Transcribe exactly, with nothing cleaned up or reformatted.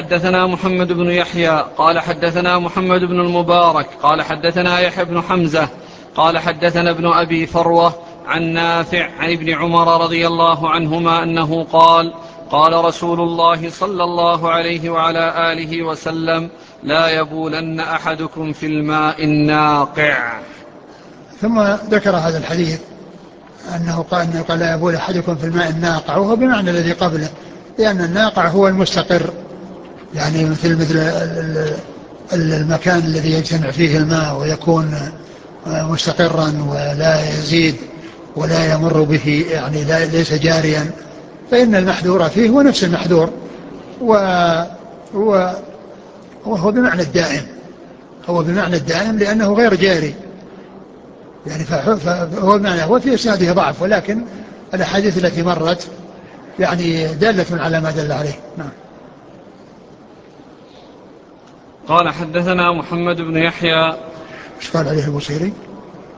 حدثنا محمد بن يحيى قال حدثنا محمد بن المبارك قال حدثنا يحيى بن حمزة قال حدثنا ابن أبي فروة عن نافع عن ابن عمر رضي الله عنهما أنه قال قال رسول الله صلى الله عليه وعلى آله وسلم لا يبولن أحدكم في الماء الناقع. ثم ذكر هذا الحديث أنه قال, أنه قال لا يبول أحدكم في الماء الناقع، وهو بمعنى الذي قبله، لأن الناقع هو المستقر، يعني مثل مثل المكان الذي يجتمع فيه الماء ويكون مستقرا ولا يزيد ولا يمر به، يعني لا ليس جاريا، فإن المحذور فيه هو نفس المحذور، وهو وهو بمعنى الدائم، هو بمعنى الدائم لأنه غير جاري، يعني فهو بمعنى هو في إسناده ضعف، ولكن الأحاديث التي مرت يعني دالة على ما دل عليه. نعم. قال حدثنا محمد بن يحيى. ايش قال عليه البصيري؟